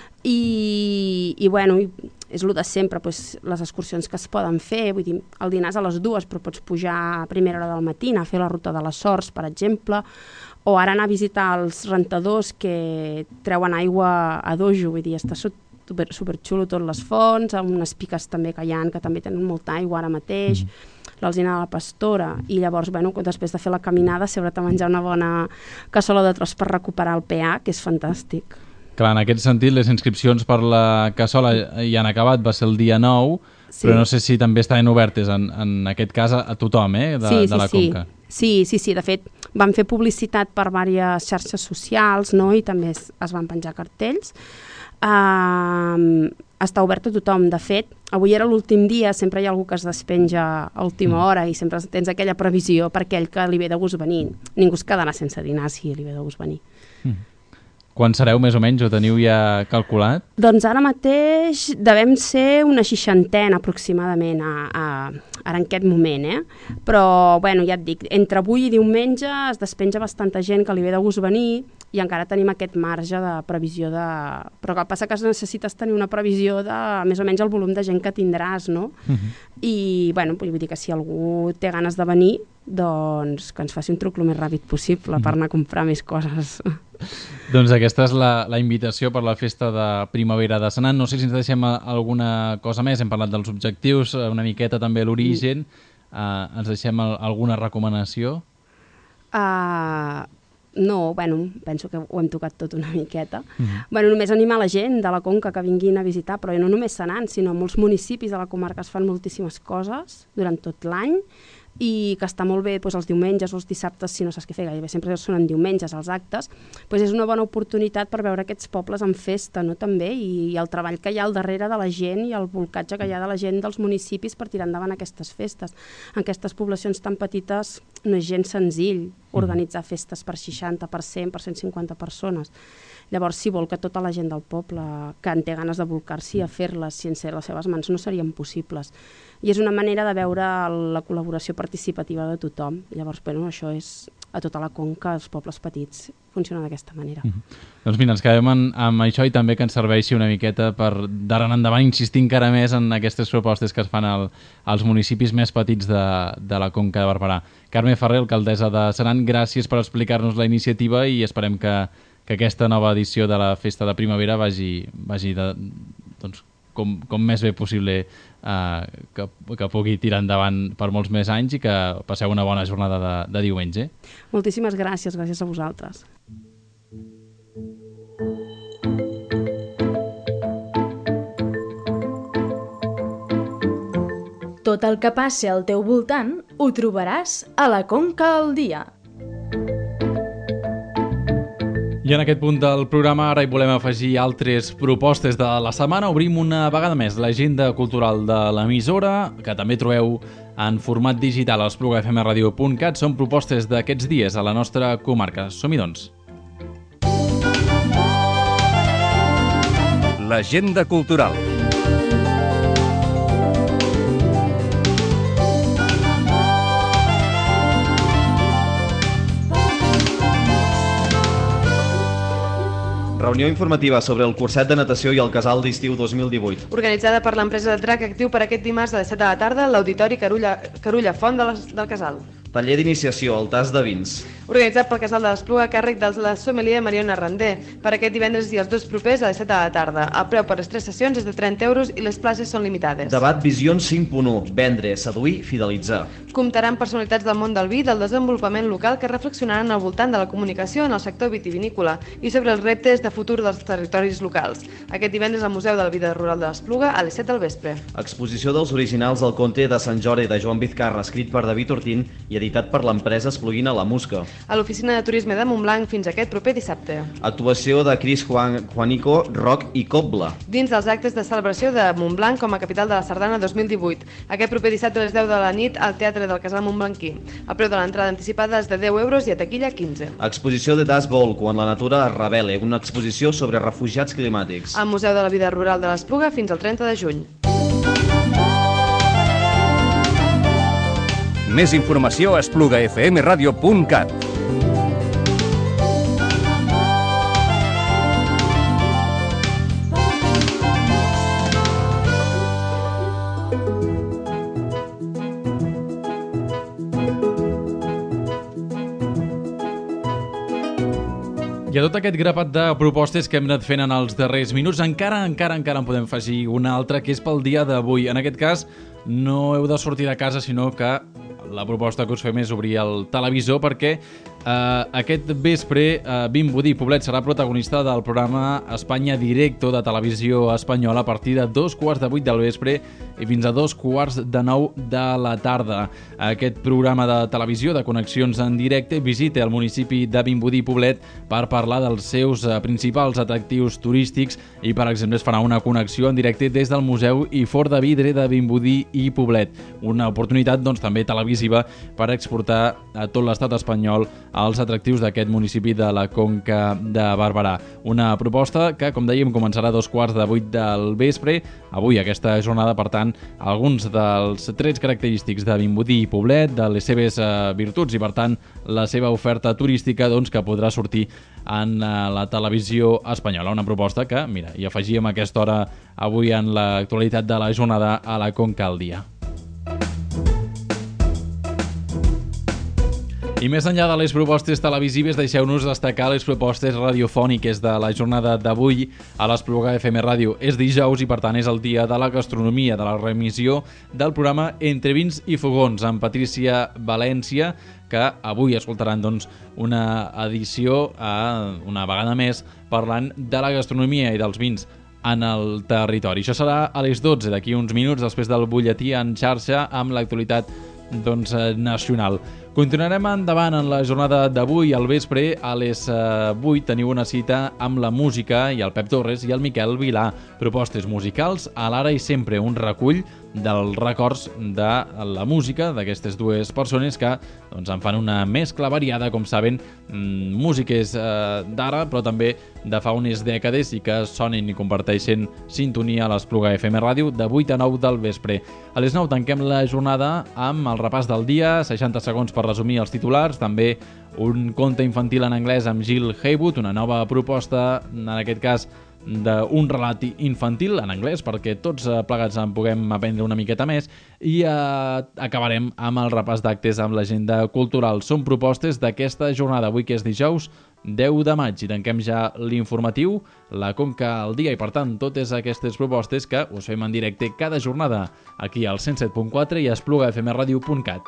I és el de sempre, les excursions que es poden fer, vull dir, el dinar és a les 2, però pots pujar a primera hora del matí, a fer la ruta de les Sorts, per exemple, o ara anar a visitar els rentadors que treuen aigua a dojo, vull dir, està superxulo tot les fonts, amb unes piques també que hi ha, que també tenen molta aigua ara mateix, l'Alzina de la Pastora, i llavors, després de fer la caminada, seure't a menjar una bona cassola de tros per recuperar el PA, que és fantàstic.
Clar, en aquest sentit, les inscripcions per la cassola ja han acabat, va ser el dia 9, però no sé si també estaven obertes, en aquest cas, a tothom, de la Conca.
Sí, de fet, van fer publicitat per diverses xarxes socials, no? I també es van penjar cartells. Està obert a tothom. De fet, avui era l'últim dia, sempre hi ha algú que es despenja a última hora i sempre tens aquella previsió per aquell que li ve de gust venir. Ningú es quedarà sense dinar si li ve de gust venir.
Quan sereu, més o menys? Ho teniu ja calculat?
Doncs ara mateix devem ser una 60 aproximadament ara en aquest moment, Però, ja et dic, entre avui i diumenge es despenja bastanta gent que li ve de gust venir i encara tenim aquest marge de previsió de... Però el que passa que necessites tenir una previsió de més o menys el volum de gent que tindràs, no? I, vull dir que si algú té ganes de venir, doncs que ens faci un truc el més ràpid possible per anar a comprar més coses.
Doncs aquesta és la invitació per la festa de primavera de Senan. No sé si ens deixem alguna cosa més. Hem parlat dels objectius, una miqueta també l'origen. Ens deixem alguna recomanació?
No, penso que ho hem tocat tot una miqueta. Només animar la gent de la Conca que vinguin a visitar, però no només Senan, sinó molts municipis de la comarca es fan moltíssimes coses durant tot l'any, i que està molt bé els diumenges o els dissabtes, si no saps què fer, gairebé sempre són en diumenges els actes, és una bona oportunitat per veure aquests pobles en festa, no? També, i el treball que hi ha al darrere de la gent i el volcatge que hi ha de la gent dels municipis per tirar endavant aquestes festes. En aquestes poblacions tan petites no és gens senzill organitzar festes per 60, per 100, per 150 persones. Llavors, si vol que tota la gent del poble que en té ganes de volcar-s'hi a fer-les sense les seves mans no serien possibles. I és una manera de veure la col·laboració participativa de tothom. Llavors, això és a tota la Conca, als pobles petits, funciona d'aquesta manera.
Doncs mira, ens quedem amb això i també que ens serveixi una miqueta per d'ara en endavant insistir encara més en aquestes propostes que es fan als municipis més petits de la Conca de Barberà. Carme Ferrer, alcaldessa de Senan, gràcies per explicar-nos la iniciativa i esperem que aquesta nova edició de la Festa de Primavera vagi com més bé possible, que pugui tirar endavant per molts més anys i que passeu una bona jornada de diumenge.
Moltíssimes gràcies a vosaltres.
Tot el que passi al teu voltant ho trobaràs a la Conca al dia.
I en aquest punt del programa ara hi volem afegir altres propostes de la setmana. Obrim una vegada més l'agenda cultural de l'emissora, que també trobeu en format digital a esplugafmradio.cat. Són propostes d'aquests dies a la nostra comarca. Som-hi, doncs.
L'agenda cultural.
Reunió informativa sobre el curset de natació i el casal d'estiu 2018.
Organitzada per l'empresa Drac Actiu per aquest dimarts a les 7 de la tarda a l'Auditori Carulla Font del Casal.
Taller d'iniciació al tas de vins.
Organitzat pel Casal de l'Espluga a càrrec de la sommelier Mariona Randé per aquest divendres i els dos propers a les 7 de la tarda. El preu per les 3 sessions és de 30 euros i les places són limitades.
Debat Visions 5.1. Vendre, seduir, fidelitzar.
Comptaran personalitats del món del vi i del desenvolupament local que reflexionaran al voltant de la comunicació en el sector vitivinícola i sobre els reptes de futur dels territoris locals. Aquest divendres al Museu de la Vida Rural de l'Espluga a les 7 del vespre.
Exposició dels originals del conte de Sant Jordi de Joan Vizcarra, escrit per David Ortín i editat per l'empresa Espluguina La Musca.
A l'oficina de turisme de Montblanc fins aquest proper dissabte.
Actuació de Cris Juanico, rock i cobla.
Dins dels actes de celebració de Montblanc com a capital de la Sardana 2018. Aquest proper dissabte a les 10 de la nit al Teatre del Casal Montblanquí. El preu de l'entrada anticipada és de 10 euros i a taquilla 15.
Exposició de Das Bowl, quan la natura es revela, una exposició sobre refugiats climàtics.
Al Museu de la Vida Rural de l'Espluga fins al 30 de juny.
Més informació a esplugafmradio.cat.
I a tot aquest grapat de propostes que hem anat fent en els darrers minuts, encara en podem afegir una altra, que és pel dia d'avui. En aquest cas, no heu de sortir de casa, sinó que la proposta que us fem és obrir el televisor perquè aquest vespre Vimbodí Poblet serà protagonista del programa Espanya Directo de Televisió Espanyola a partir de 7:15 del vespre i fins a 8:45 de la tarda. Aquest programa de televisió de connexions en directe visita el municipi de Vimbodí Poblet per parlar dels seus principals atractius turístics i, per exemple, es farà una connexió en directe des del Museu i Fort de Vidre de Vimbodí i Poblet. Una oportunitat, doncs, també televisiva per exportar a tot l'estat espanyol els atractius d'aquest municipi de la Conca de Barberà. Una proposta que, com dèiem, començarà a 7:15 del vespre. Avui, aquesta jornada, per tant, alguns dels trets característics de Vimbodí i Poblet, de les seves virtuts i, per tant, la seva oferta turística, doncs, que podrà sortir en la televisió espanyola. Una proposta que, mira, hi afegíem a aquesta hora avui en l'actualitat de la jornada a la Conca al dia. I més enllà de les propostes televisives, deixeu-nos destacar les propostes radiofòniques de la jornada d'avui a l'Espluga FM Ràdio. És dijous i per tant és el dia de la gastronomia, de la remissió del programa Entre Vins i Fogons amb Patrícia València, que avui escoltaran doncs, una edició una vegada més parlant de la gastronomia i dels vins en el territori. Això serà a les 12, d'aquí uns minuts, després del butlletí en xarxa amb l'actualitat nacional. Continuarem endavant en la jornada d'avui. Al vespre, a les 8, teniu una cita amb la música i el Pep Torres i el Miquel Vilà. Propostes musicals a l'ara i sempre, un recull dels records de la música d'aquestes dues persones que doncs, en fan una mescla variada, com saben, músiques d'ara, però també de fa unes dècades i que sonen i comparteixen sintonia a l'Espluga FM Ràdio de 8 a 9 del vespre. A les 9 tanquem la jornada amb el repàs del dia, 60 segons per resumir els titulars, també un conte infantil en anglès amb Jill Haywood, una nova proposta, en aquest cas d'un relat infantil en anglès perquè tots plegats en puguem aprendre una miqueta més, i acabarem amb el repàs d'actes amb l'agenda cultural. Són propostes d'aquesta jornada, avui que és dijous 10 de maig, i tanquem ja l'informatiu, la Conca al dia, i per tant totes aquestes propostes que us fem en directe cada jornada aquí al 107.4 i a esplugafmradio.cat.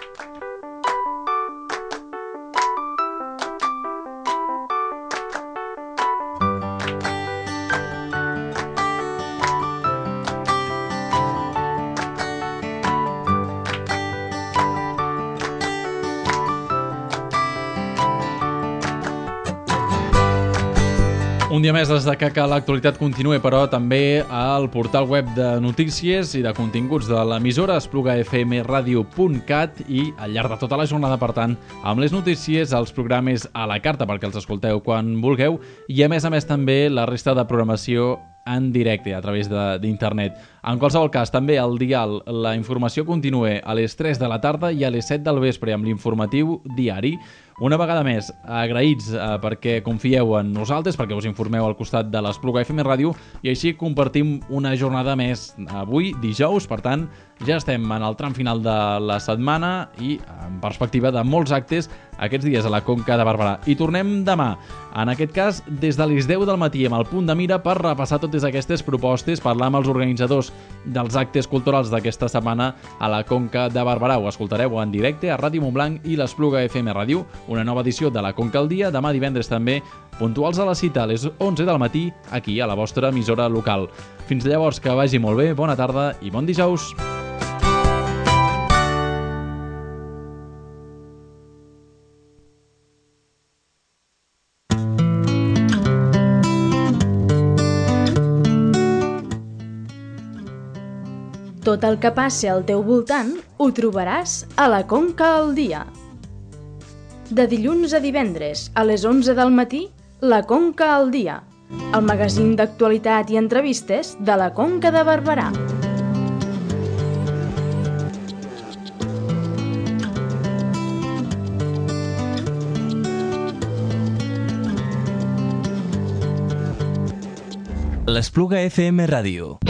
Un dia més des de que l'actualitat continue, però també al portal web de notícies i de continguts de l'emissora esplugafmradio.cat i al llarg de tota la jornada, per tant, amb les notícies, els programes a la carta perquè els escolteu quan vulgueu i a més també la resta de programació en directe a través d'internet. En qualsevol cas, també al dial la informació continua a les 3 de la tarda i a les 7 del vespre amb l'informatiu diari. Una vegada més, agraïts perquè confieu en nosaltres, perquè us informeu al costat de l'Espluga FM Ràdio i així compartim una jornada més avui, dijous. Per tant, ja estem en el tram final de la setmana i en perspectiva de molts actes aquests dies a la Conca de Barberà. I tornem demà, en aquest cas des de les 10 del matí amb el punt de mira per repassar totes aquestes propostes, parlar amb els organitzadors dels actes culturals d'aquesta setmana a la Conca de Barberà. Ho escoltareu en directe a Ràdio Montblanc i l'Espluga FM Ràdio. Una nova edició de la Conca al dia, demà divendres també, puntuals a la cita a les 11 del matí, aquí a la vostra emissora local. Fins llavors, que vagi molt bé, bona tarda i bon dijous!
Tot el que passi al teu voltant ho trobaràs a la Conca al dia. De dilluns a divendres, a les 11 del matí, la Conca al dia, el magazín d'actualitat i entrevistes de la Conca de Barberà.
L'Espluga FM Ràdio.